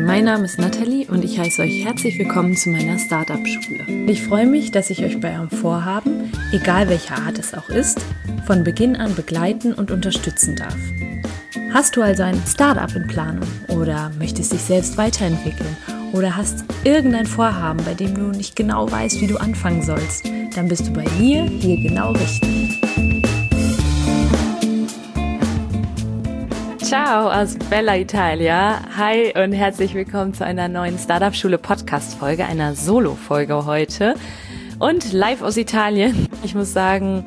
Mein Name ist Nathalie und ich heiße euch herzlich willkommen zu meiner Startup-Schule. Ich freue mich, dass ich euch bei eurem Vorhaben, egal welcher Art es auch ist, von Beginn an begleiten und unterstützen darf. Hast du also ein Startup in Planung oder möchtest dich selbst weiterentwickeln oder hast irgendein Vorhaben, bei dem du nicht genau weißt, wie du anfangen sollst, dann bist du bei mir hier genau richtig. Ciao aus Bella Italia. Hi und herzlich willkommen zu einer neuen Startup-Schule-Podcast-Folge, einer Solo-Folge heute und live aus Italien. Ich muss sagen,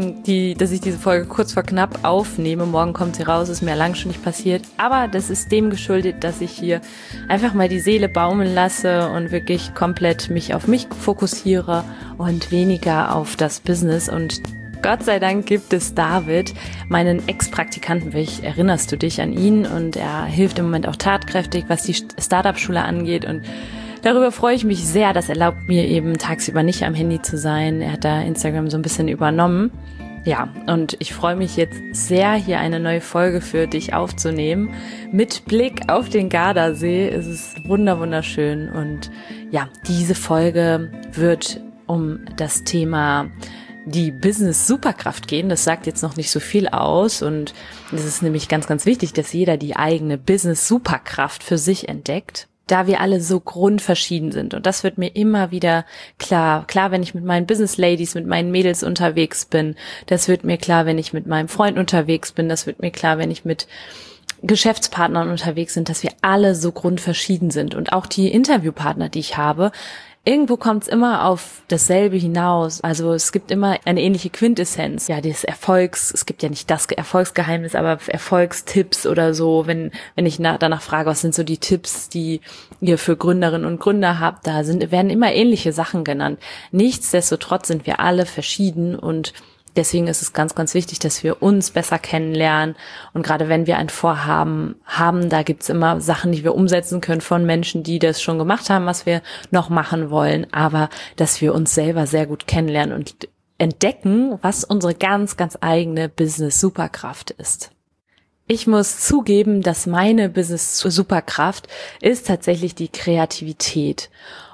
dass ich diese Folge kurz vor knapp aufnehme. Morgen kommt sie raus, ist mir lang schon nicht passiert. Aber das ist dem geschuldet, dass ich hier einfach mal die Seele baumeln lasse und wirklich komplett mich auf mich fokussiere und weniger auf das Business. Und Gott sei Dank gibt es David, meinen Ex-Praktikanten. Vielleicht erinnerst du dich an ihn, und er hilft im Moment auch tatkräftig, was die Startup-Schule angeht, und darüber freue ich mich sehr. Das erlaubt mir eben tagsüber nicht am Handy zu sein. Er hat da Instagram so ein bisschen übernommen. Ja, und ich freue mich jetzt sehr, hier eine neue Folge für dich aufzunehmen. Mit Blick auf den Gardasee. Es ist wunderschön, und ja, diese Folge wird um das Thema die Business-Superkraft gehen. Das sagt jetzt noch nicht so viel aus, und es ist nämlich ganz wichtig, dass jeder die eigene Business-Superkraft für sich entdeckt, da wir alle so grundverschieden sind. Und das wird mir immer wieder klar, wenn ich mit meinen Business-Ladies, mit meinen Mädels unterwegs bin. Das wird mir klar, wenn ich mit meinem Freund unterwegs bin. Das wird mir klar, wenn ich mit Geschäftspartnern unterwegs bin, dass wir alle so grundverschieden sind. Und auch die Interviewpartner, die ich habe, irgendwo kommt es immer auf dasselbe hinaus. Also es gibt immer eine ähnliche Quintessenz. Ja, des Erfolgs. Es gibt ja nicht das Erfolgsgeheimnis, aber Erfolgstipps oder so. Wenn ich danach frage, was sind so die Tipps, die ihr für Gründerinnen und Gründer habt, werden immer ähnliche Sachen genannt. Nichtsdestotrotz sind wir alle verschieden, und deswegen ist es ganz wichtig, dass wir uns besser kennenlernen. Und gerade wenn wir ein Vorhaben haben, da gibt's immer Sachen, die wir umsetzen können von Menschen, die das schon gemacht haben, was wir noch machen wollen. Aber dass wir uns selber sehr gut kennenlernen und entdecken, was unsere ganz eigene Business-Superkraft ist. Ich muss zugeben, dass meine Business-Superkraft ist tatsächlich die Kreativität.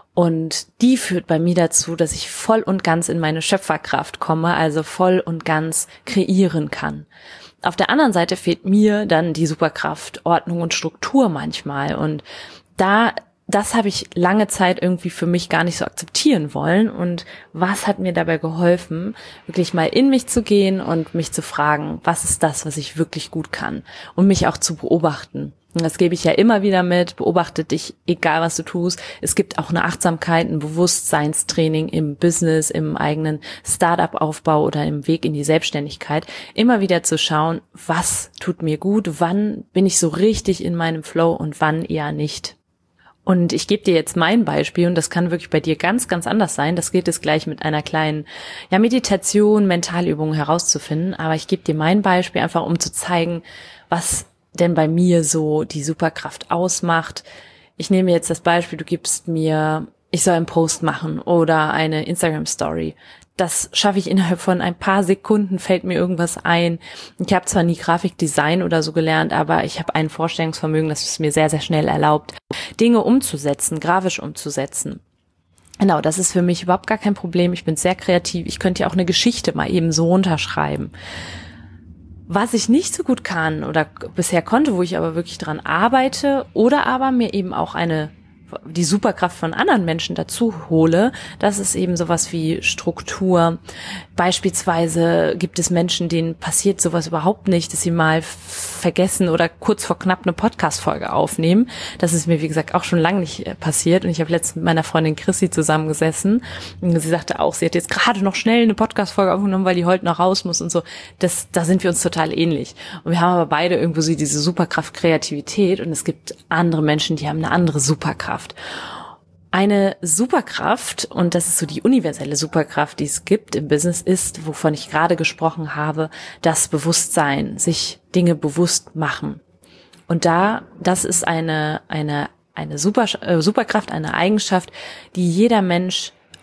Und die führt bei mir dazu, dass ich voll und ganz in meine Schöpferkraft komme, also voll und ganz kreieren kann. Auf der anderen Seite fehlt mir dann die Superkraft, Ordnung und Struktur manchmal. Und das habe ich lange Zeit irgendwie für mich gar nicht so akzeptieren wollen. Und was hat mir dabei geholfen, wirklich mal in mich zu gehen und mich zu fragen, was ist das, was ich wirklich gut kann? Und mich auch zu beobachten. Und das gebe ich ja immer wieder mit. Beobachte dich, egal was du tust. Es gibt auch eine Achtsamkeit, ein Bewusstseinstraining im Business, im eigenen Startup-Aufbau oder im Weg in die Selbstständigkeit. Immer wieder zu schauen, was tut mir gut, wann bin ich so richtig in meinem Flow und wann eher nicht. Und ich gebe dir jetzt mein Beispiel, und das kann wirklich bei dir ganz anders sein. Das geht es gleich mit einer kleinen Meditation, Mentalübung herauszufinden. Aber ich gebe dir mein Beispiel einfach, um zu zeigen, was denn bei mir so die Superkraft ausmacht. Ich nehme jetzt das Beispiel, du gibst mir, ich soll einen Post machen oder eine Instagram-Story. Das schaffe ich innerhalb von ein paar Sekunden, fällt mir irgendwas ein. Ich habe zwar nie Grafikdesign oder so gelernt, aber ich habe ein Vorstellungsvermögen, das es mir sehr schnell erlaubt, Dinge umzusetzen, grafisch umzusetzen. Genau, das ist für mich überhaupt gar kein Problem. Ich bin sehr kreativ. Ich könnte ja auch eine Geschichte mal eben so runterschreiben. Was ich nicht so gut kann oder bisher konnte, wo ich aber wirklich dran arbeite oder aber mir eben auch die Superkraft von anderen Menschen dazu hole, das ist eben sowas wie Struktur. Beispielsweise gibt es Menschen, denen passiert sowas überhaupt nicht, dass sie mal vergessen oder kurz vor knapp eine Podcast-Folge aufnehmen. Das ist mir, wie gesagt, auch schon lange nicht passiert. Und ich habe letztens mit meiner Freundin Chrissy zusammengesessen. Und sie sagte auch, sie hat jetzt gerade noch schnell eine Podcast-Folge aufgenommen, weil die heute noch raus muss und so. Da sind wir uns total ähnlich. Und wir haben aber beide irgendwo so diese Superkraft Kreativität. Und es gibt andere Menschen, die haben eine andere Superkraft. Eine Superkraft, und das ist so die universelle Superkraft, die es gibt im Business, ist, wovon ich gerade gesprochen habe, das Bewusstsein, sich Dinge bewusst machen. Und das ist eine Superkraft, eine Eigenschaft, die jeder Mensch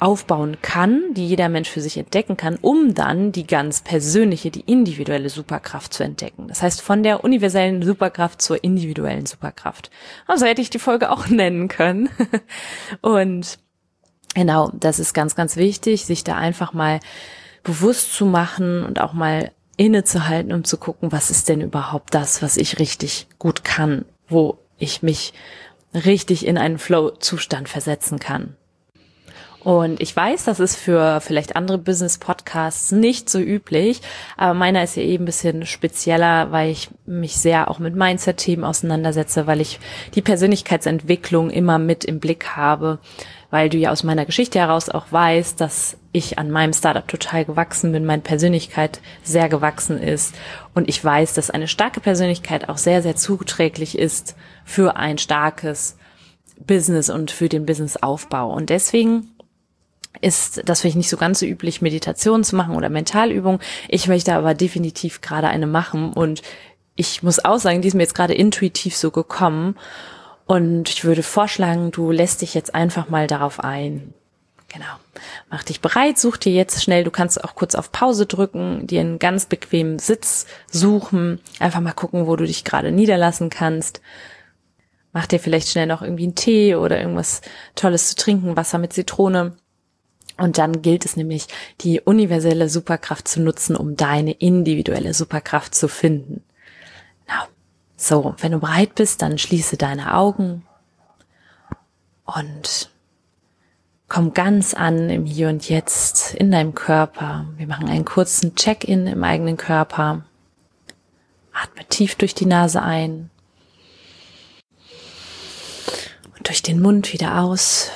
aufbauen kann, die jeder Mensch für sich entdecken kann, um dann die ganz persönliche, die individuelle Superkraft zu entdecken. Das heißt, von der universellen Superkraft zur individuellen Superkraft. Also hätte ich die Folge auch nennen können. Und genau, das ist ganz, ganz wichtig, sich da einfach mal bewusst zu machen und auch mal innezuhalten, um zu gucken, was ist denn überhaupt das, was ich richtig gut kann, wo ich mich richtig in einen Flow-Zustand versetzen kann. Und ich weiß, das ist für vielleicht andere Business-Podcasts nicht so üblich, aber meiner ist ja eben ein bisschen spezieller, weil ich mich sehr auch mit Mindset-Themen auseinandersetze, weil ich die Persönlichkeitsentwicklung immer mit im Blick habe, weil du ja aus meiner Geschichte heraus auch weißt, dass ich an meinem Startup total gewachsen bin, meine Persönlichkeit sehr gewachsen ist und ich weiß, dass eine starke Persönlichkeit auch sehr, sehr zuträglich ist für ein starkes Business und für den Businessaufbau. Und deswegen ist das vielleicht nicht so ganz so üblich, Meditation zu machen oder Mentalübungen. Ich möchte aber definitiv gerade eine machen und ich muss auch sagen, die ist mir jetzt gerade intuitiv so gekommen und ich würde vorschlagen, du lässt dich jetzt einfach mal darauf ein. Genau. Mach dich bereit, such dir jetzt schnell, du kannst auch kurz auf Pause drücken, dir einen ganz bequemen Sitz suchen, einfach mal gucken, wo du dich gerade niederlassen kannst. Mach dir vielleicht schnell noch irgendwie einen Tee oder irgendwas Tolles zu trinken, Wasser mit Zitrone. Und dann gilt es nämlich, die universelle Superkraft zu nutzen, um deine individuelle Superkraft zu finden. Genau. So, wenn du bereit bist, dann schließe deine Augen und komm ganz an im Hier und Jetzt in deinem Körper. Wir machen einen kurzen Check-in im eigenen Körper. Atme tief durch die Nase ein und durch den Mund wieder aus.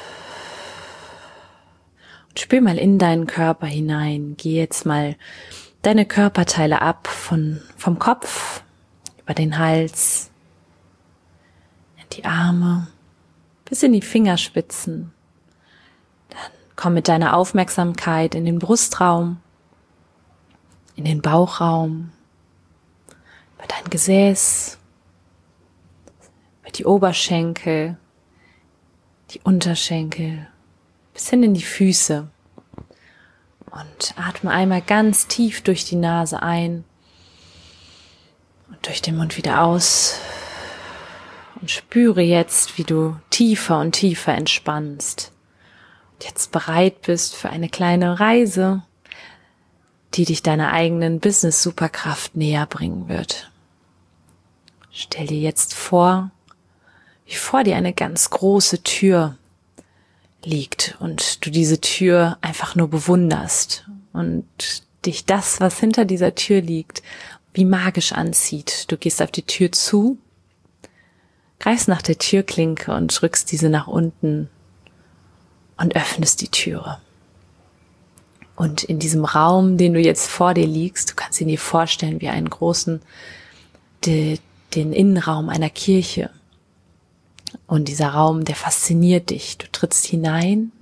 Spür mal in deinen Körper hinein. Geh jetzt mal deine Körperteile ab vom Kopf, über den Hals, in die Arme, bis in die Fingerspitzen. Dann komm mit deiner Aufmerksamkeit in den Brustraum, in den Bauchraum, über dein Gesäß, über die Oberschenkel, die Unterschenkel, bis hin in die Füße und atme einmal ganz tief durch die Nase ein und durch den Mund wieder aus und spüre jetzt, wie du tiefer und tiefer entspannst und jetzt bereit bist für eine kleine Reise, die dich deiner eigenen Business-Superkraft näher bringen wird. Stell dir jetzt vor, wie vor dir eine ganz große Tür liegt und du diese Tür einfach nur bewunderst und dich das, was hinter dieser Tür liegt, wie magisch anzieht. Du gehst auf die Tür zu, greifst nach der Türklinke und drückst diese nach unten und öffnest die Türe. Und in diesem Raum, den du jetzt vor dir liegst, du kannst ihn dir vorstellen wie einen großen, den Innenraum einer Kirche. Und dieser Raum, der fasziniert dich. Du trittst hinein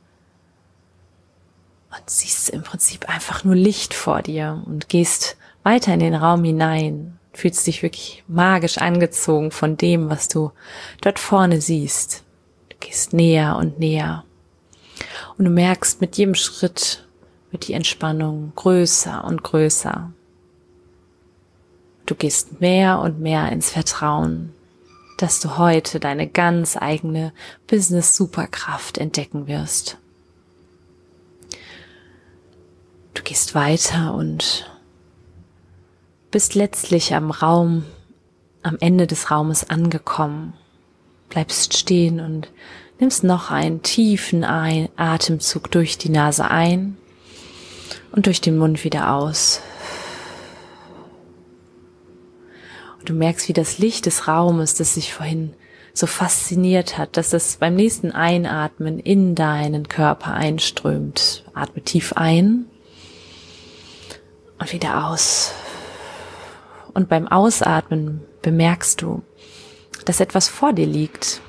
und siehst im Prinzip einfach nur Licht vor dir und gehst weiter in den Raum hinein. Fühlst dich wirklich magisch angezogen von dem, was du dort vorne siehst. Du gehst näher und näher. Und du merkst, mit jedem Schritt wird die Entspannung größer und größer. Du gehst mehr und mehr ins Vertrauen, dass du heute deine ganz eigene Business-Superkraft entdecken wirst. Du gehst weiter und bist letztlich am Ende des Raumes angekommen. Bleibst stehen und nimmst noch einen tiefen Atemzug durch die Nase ein und durch den Mund wieder aus. Du merkst, wie das Licht des Raumes, das sich vorhin so fasziniert hat, dass es beim nächsten Einatmen in deinen Körper einströmt. Atme tief ein und wieder aus. Und beim Ausatmen bemerkst du, dass etwas vor dir liegt.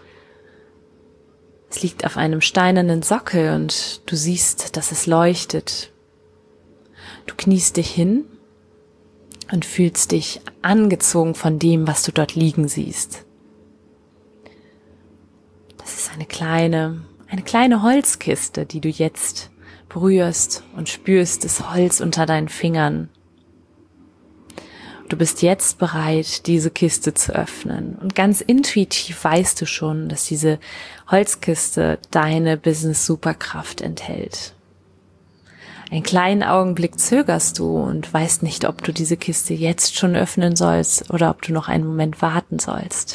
Es liegt auf einem steinernen Sockel und du siehst, dass es leuchtet. Du kniest dich hin und fühlst dich angezogen von dem, was du dort liegen siehst. Das ist eine kleine eine kleine Holzkiste, die du jetzt berührst und spürst das Holz unter deinen Fingern. Du bist jetzt bereit, diese Kiste zu öffnen. Und ganz intuitiv weißt du schon, dass diese Holzkiste deine Business-Superkraft enthält. Einen kleinen Augenblick zögerst du und weißt nicht, ob du diese Kiste jetzt schon öffnen sollst oder ob du noch einen Moment warten sollst.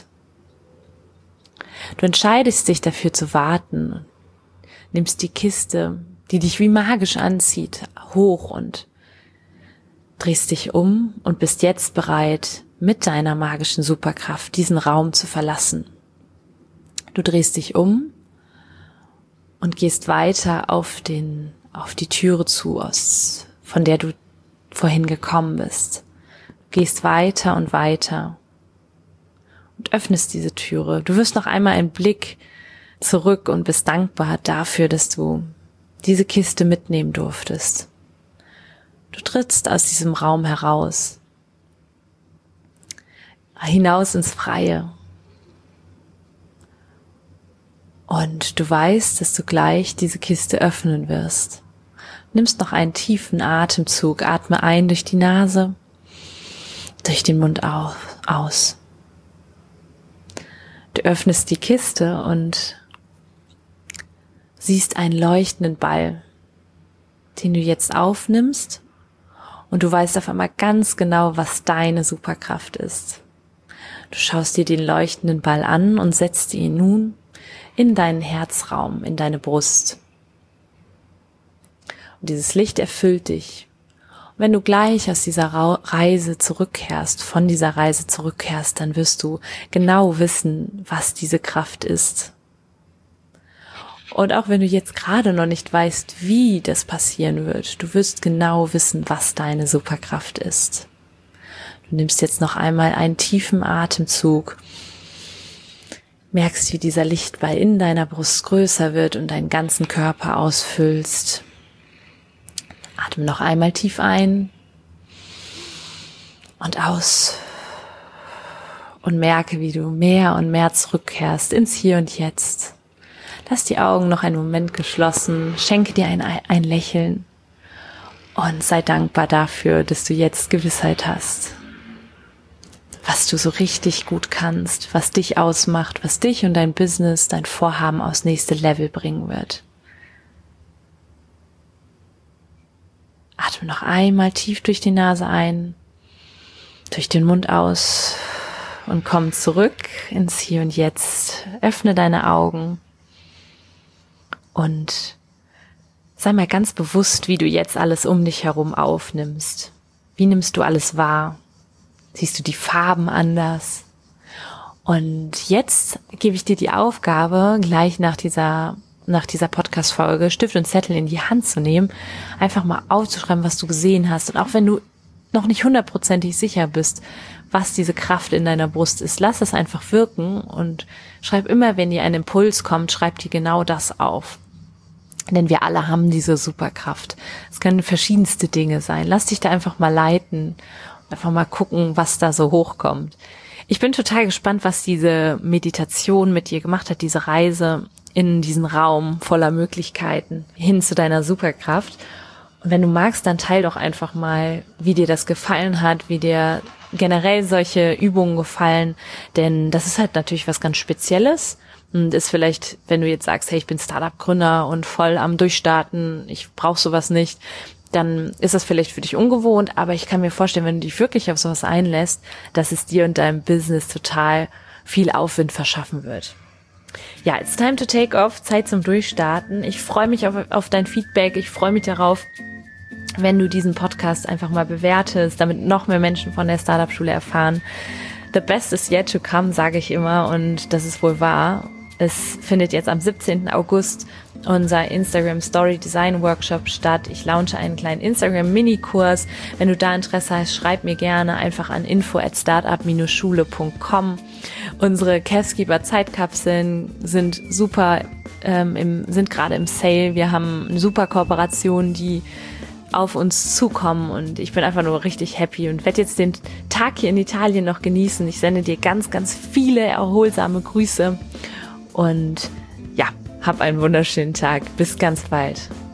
Du entscheidest dich dafür zu warten, nimmst die Kiste, die dich wie magisch anzieht, hoch und drehst dich um und bist jetzt bereit, mit deiner magischen Superkraft diesen Raum zu verlassen. Du drehst dich um und gehst weiter auf die Türe zu, von der du vorhin gekommen bist. Du gehst weiter und weiter und öffnest diese Türe. Du wirst noch einmal einen Blick zurück und bist dankbar dafür, dass du diese Kiste mitnehmen durftest. Du trittst aus diesem Raum heraus, hinaus ins Freie. Und du weißt, dass du gleich diese Kiste öffnen wirst. Nimmst noch einen tiefen Atemzug, atme ein durch die Nase, durch den Mund aus. Du öffnest die Kiste und siehst einen leuchtenden Ball, den du jetzt aufnimmst. Und du weißt auf einmal ganz genau, was deine Superkraft ist. Du schaust dir den leuchtenden Ball an und setzt ihn nun in deinen Herzraum, in deine Brust. Und dieses Licht erfüllt dich. Und wenn du gleich aus dieser Reise zurückkehrst, von dieser Reise zurückkehrst, dann wirst du genau wissen, was diese Kraft ist. Und auch wenn du jetzt gerade noch nicht weißt, wie das passieren wird, du wirst genau wissen, was deine Superkraft ist. Du nimmst jetzt noch einmal einen tiefen Atemzug, merkst, wie dieser Lichtball in deiner Brust größer wird und deinen ganzen Körper ausfüllst. Atme noch einmal tief ein und aus und merke, wie du mehr und mehr zurückkehrst ins Hier und Jetzt. Lass die Augen noch einen Moment geschlossen, schenke dir ein Lächeln und sei dankbar dafür, dass du jetzt Gewissheit hast, was du so richtig gut kannst, was dich ausmacht, was dich und dein Business, dein Vorhaben aufs nächste Level bringen wird. Atme noch einmal tief durch die Nase ein, durch den Mund aus und komm zurück ins Hier und Jetzt. Öffne deine Augen. Und sei mal ganz bewusst, wie du jetzt alles um dich herum aufnimmst. Wie nimmst du alles wahr? Siehst du die Farben anders? Und jetzt gebe ich dir die Aufgabe, gleich nach dieser Podcast-Folge Stift und Zettel in die Hand zu nehmen, einfach mal aufzuschreiben, was du gesehen hast. Und auch wenn du noch nicht 100% sicher bist, was diese Kraft in deiner Brust ist, lass es einfach wirken und schreib immer, wenn dir ein Impuls kommt, schreib dir genau das auf. Denn wir alle haben diese Superkraft. Es können verschiedenste Dinge sein. Lass dich da einfach mal leiten und einfach mal gucken, was da so hochkommt. Ich bin total gespannt, was diese Meditation mit dir gemacht hat, diese Reise in diesen Raum voller Möglichkeiten hin zu deiner Superkraft. Und wenn du magst, dann teil doch einfach mal, wie dir das gefallen hat, wie dir generell solche Übungen gefallen. Denn das ist halt natürlich was ganz Spezielles. Und ist vielleicht, wenn du jetzt sagst, hey, ich bin Startup-Gründer und voll am Durchstarten, ich brauche sowas nicht, dann ist das vielleicht für dich ungewohnt, aber ich kann mir vorstellen, wenn du dich wirklich auf sowas einlässt, dass es dir und deinem Business total viel Aufwind verschaffen wird. Ja, it's time to take off, Zeit zum Durchstarten. Ich freue mich auf dein Feedback, ich freue mich darauf, wenn du diesen Podcast einfach mal bewertest, damit noch mehr Menschen von der Startup-Schule erfahren. The best is yet to come, sage ich immer, und das ist wohl wahr. Es findet jetzt am 17. August unser Instagram Story Design Workshop statt. Ich launche einen kleinen Instagram Minikurs. Wenn du da Interesse hast, schreib mir gerne einfach an info@startup-schule.com. Unsere Caskeeper Zeitkapseln sind super, sind gerade im Sale. Wir haben eine super Kooperation, die auf uns zukommen, und ich bin einfach nur richtig happy und werde jetzt den Tag hier in Italien noch genießen. Ich sende dir ganz, ganz viele erholsame Grüße und ja, Hab einen wunderschönen Tag. Bis ganz bald.